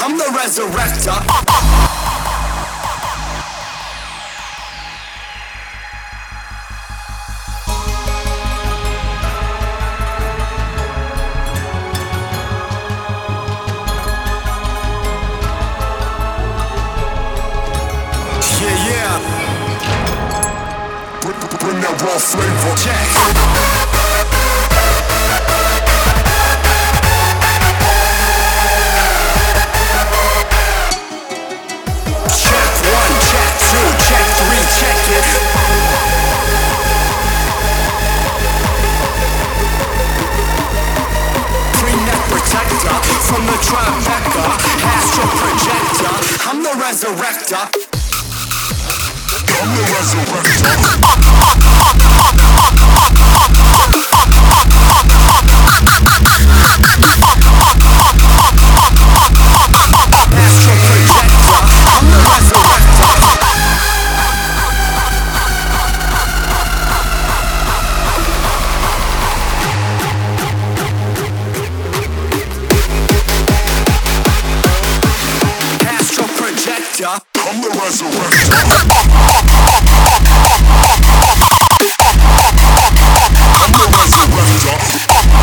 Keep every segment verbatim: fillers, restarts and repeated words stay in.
I'm the resurrector. Yeah, yeah. Bring that raw flavor. Check. From the Tribeca, Astro Projector, I'm the resurrector. I'm the resurrector. Astro Projector, I'm the resurrector. I'm the resurrector. I'm the resurrector.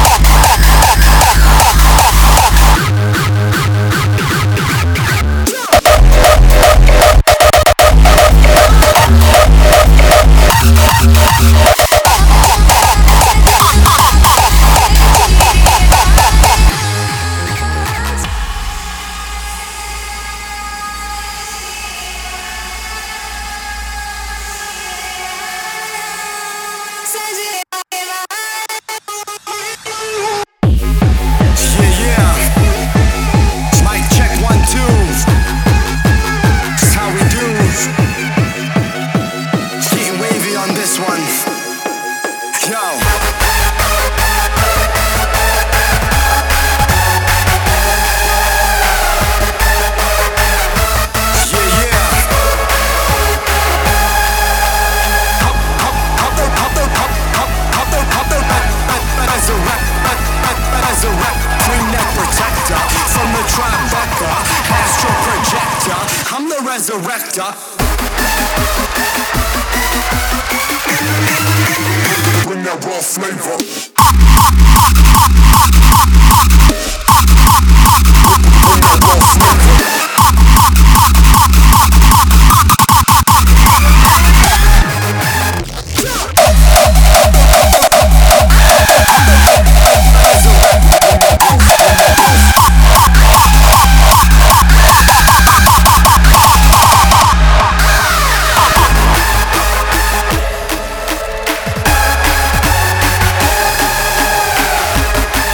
Resurrector. Bring that raw flavor. Bring that raw flavor.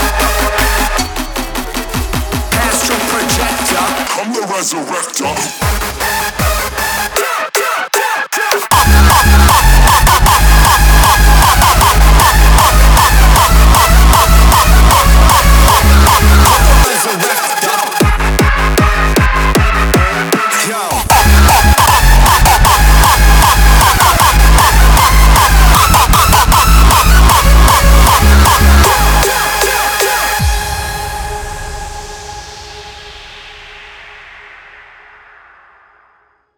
Resurrector.